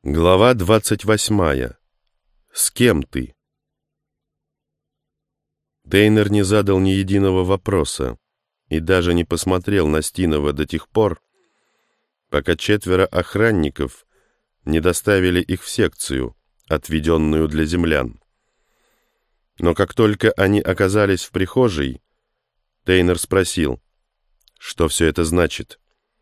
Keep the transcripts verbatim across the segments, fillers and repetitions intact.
Глава двадцать восьмая. С кем ты? Тейнер не задал ни единого вопроса и даже не посмотрел на Стинова до тех пор, пока четверо охранников не доставили их в секцию, отведенную для землян. Но как только они оказались в прихожей, Тейнер спросил, что все это значит.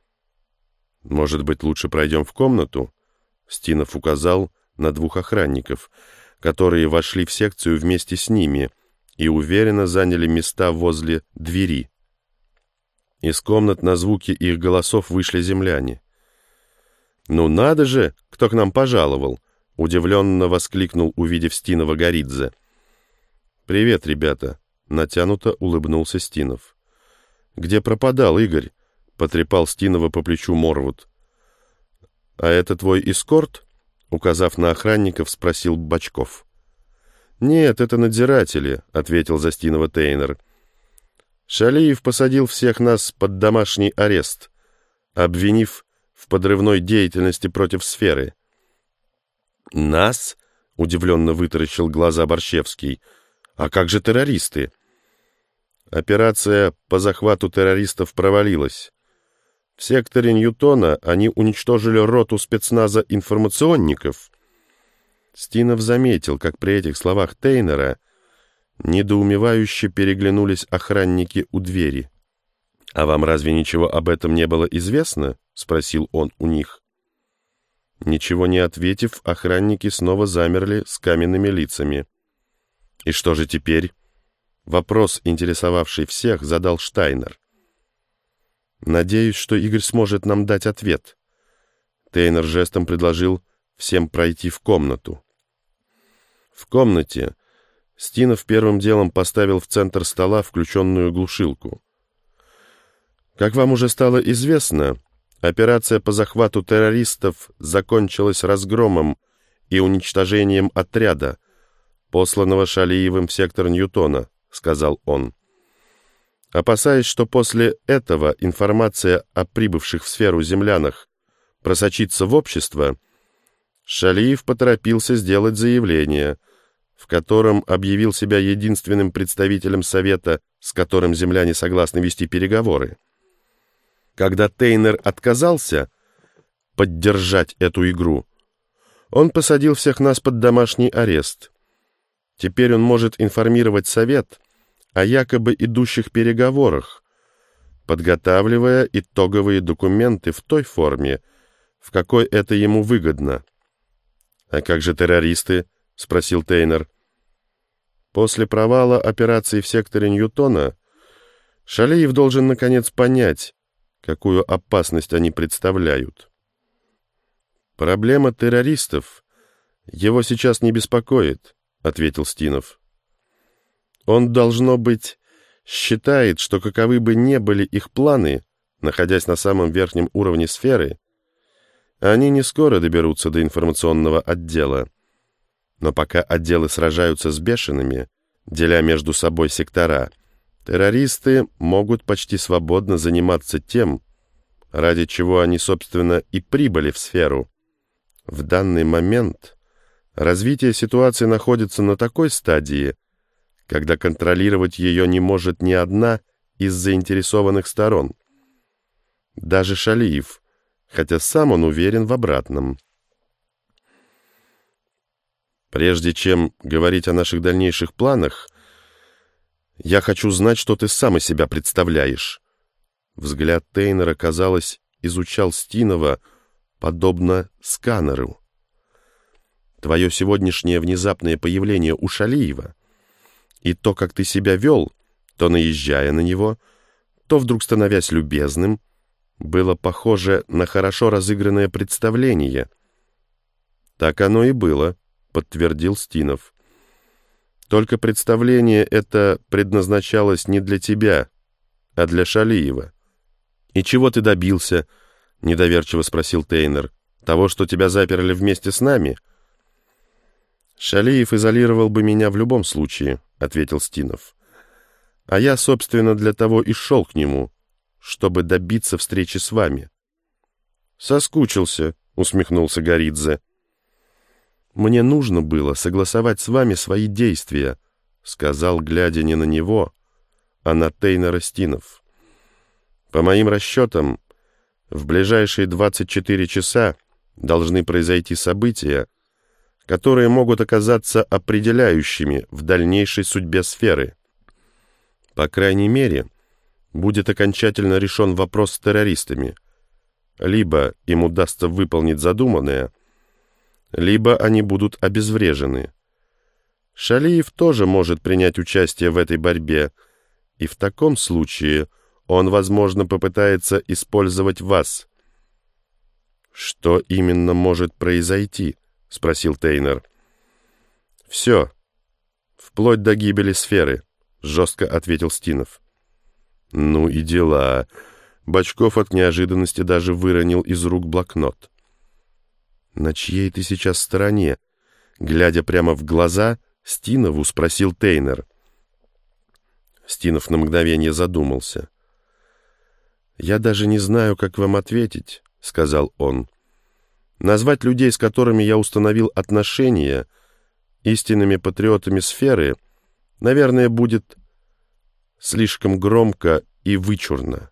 «Может быть, лучше пройдем в комнату?» Стинов указал на двух охранников, которые вошли в секцию вместе с ними и уверенно заняли места возле двери. Из комнат на звуки их голосов вышли земляне. «Ну надо же, кто к нам пожаловал!» — удивленно воскликнул, увидев Стинова, Горидзе. «Привет, ребята!» — натянуто улыбнулся Стинов. «Где пропадал Игорь?» — потрепал Стинова по плечу Морвуд. «А это твой эскорт?» — указав на охранников, спросил Бочков. «Нет, это надзиратели», — ответил за Стинова Тейнер. «Шалиев посадил всех нас под домашний арест, обвинив в подрывной деятельности против сферы». «Нас?» — удивленно вытаращил глаза Борщевский. «А как же террористы?» Операция по захвату террористов провалилась. В секторе Ньютона они уничтожили роту спецназа информационников. Стинов заметил, как при этих словах Тейнера недоумевающе переглянулись охранники у двери. «А вам разве ничего об этом не было известно?» — спросил он у них. Ничего не ответив, охранники снова замерли с каменными лицами. «И что же теперь?» Вопрос, интересовавший всех, задал Штайнер. «Надеюсь, что Игорь сможет нам дать ответ». Тейнер жестом предложил всем пройти в комнату. В комнате Стинов первым делом поставил в центр стола включенную глушилку. Как вам уже стало известно, операция по захвату террористов закончилась разгромом и уничтожением отряда, посланного Шалиевым в сектор Ньютона, сказал он. Опасаясь, что после этого информация о прибывших в сферу землянах просочится в общество, Шалиев поторопился сделать заявление, в котором объявил себя единственным представителем совета, с которым земляне согласны вести переговоры. Когда Тейнер отказался поддержать эту игру, он посадил всех нас под домашний арест. Теперь он может информировать совет о якобы идущих переговорах, подготавливая итоговые документы в той форме, в какой это ему выгодно. «А как же террористы?» — спросил Тейнер. После провала операции в секторе Ньютона Шалиев должен наконец понять, какую опасность они представляют. «Проблема террористов его сейчас не беспокоит», — ответил Стинов. «Он, должно быть, считает, что каковы бы ни были их планы, находясь на самом верхнем уровне сферы, они не скоро доберутся до информационного отдела. Но пока отделы сражаются с бешеными, деля между собой сектора, террористы могут почти свободно заниматься тем, ради чего они, собственно, и прибыли в сферу. В данный момент развитие ситуации находится на такой стадии, когда контролировать ее не может ни одна из заинтересованных сторон. Даже Шалиев, хотя сам он уверен в обратном. Прежде чем говорить о наших дальнейших планах, я хочу знать, что ты сам из себя представляешь». Взгляд Тейнера, казалось, изучал Стинова, подобно сканеру. «Твое сегодняшнее внезапное появление у Шалиева и то, как ты себя вел, то наезжая на него, то вдруг становясь любезным, было похоже на хорошо разыгранное представление». «Так оно и было», — подтвердил Стинов. «Только представление это предназначалось не для тебя, а для Шалиева». «И чего ты добился?» — недоверчиво спросил Тейнер. «Того, что тебя заперли вместе с нами?» «Шалиев изолировал бы меня в любом случае», — ответил Стинов. «А я, собственно, для того и шел к нему, чтобы добиться встречи с вами». «Соскучился», — усмехнулся Горидзе. «Мне нужно было согласовать с вами свои действия», — сказал, глядя не на него, а на Тейнера Стинов. «По моим расчетам, в ближайшие двадцать четыре часа должны произойти события, которые могут оказаться определяющими в дальнейшей судьбе сферы. По крайней мере, будет окончательно решен вопрос с террористами. Либо им удастся выполнить задуманное, либо они будут обезврежены. Шалиев тоже может принять участие в этой борьбе, и в таком случае он, возможно, попытается использовать вас». «Что именно может произойти?» — спросил Тейнер. «Все, вплоть до гибели сферы», — жестко ответил Стинов. «Ну и дела». Бочков от неожиданности даже выронил из рук блокнот. «На чьей ты сейчас стороне?» Глядя прямо в глаза, Стинову спросил Тейнер. Стинов на мгновение задумался. «Я даже не знаю, как вам ответить», — сказал он. «Назвать людей, с которыми я установил отношения, истинными патриотами сферы, наверное, будет слишком громко и вычурно.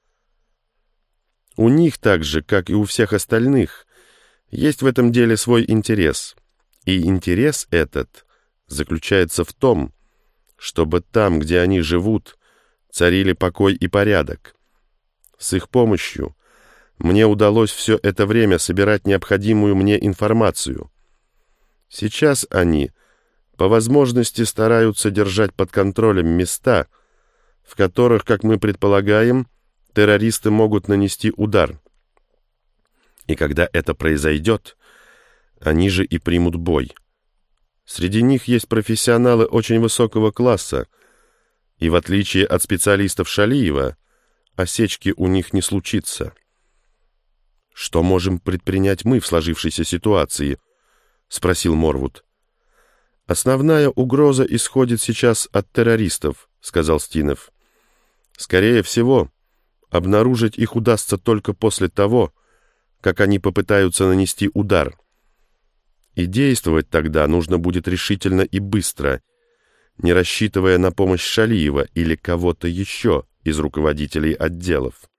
У них так же, как и у всех остальных, есть в этом деле свой интерес. И интерес этот заключается в том, чтобы там, где они живут, царили покой и порядок. С их помощью мне удалось все это время собирать необходимую мне информацию. Сейчас они, по возможности, стараются держать под контролем места, в которых, как мы предполагаем, террористы могут нанести удар. И когда это произойдет, они же и примут бой. Среди них есть профессионалы очень высокого класса, и в отличие от специалистов Шалиева, осечки у них не случится. «Что можем предпринять мы в сложившейся ситуации?» — спросил Морвуд. «Основная угроза исходит сейчас от террористов», — сказал Стинов. «Скорее всего, обнаружить их удастся только после того, как они попытаются нанести удар. И действовать тогда нужно будет решительно и быстро, не рассчитывая на помощь Шалиева или кого-то еще из руководителей отделов.